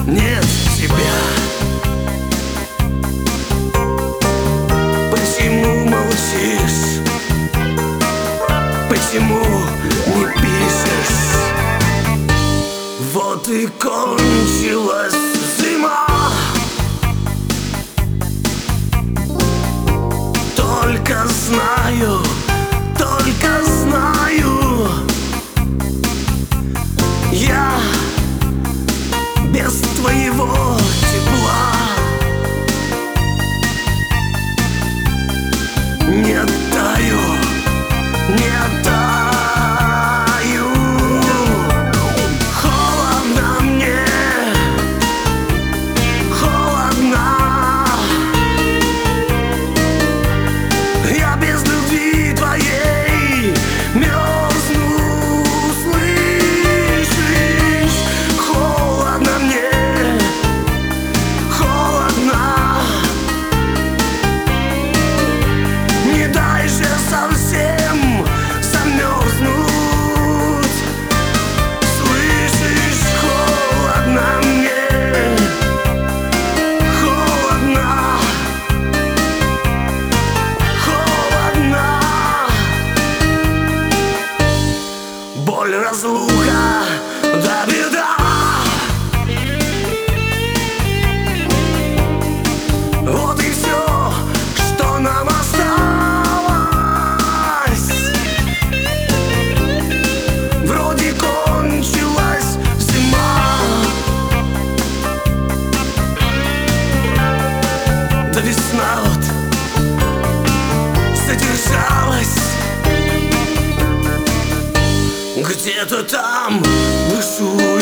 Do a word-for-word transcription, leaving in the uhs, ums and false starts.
нет тебя. Почему молчишь? Почему не пишешь? Вот и кончилась зима. Только знаю, только знаю, я без твоего тепла не оттаю, не оттаю. Холодно мне, холодно. Я без любви твоей мерзну, слышишь? Холодно мне, холодно. Не дай же совсем замерзнуть. Слышишь? Холодно мне, холодно, холодно. Боль, разлука, да беда. Вот и все, что нам осталось. Вроде кончилась зима, да весна вот задержалась. Где-то там бушует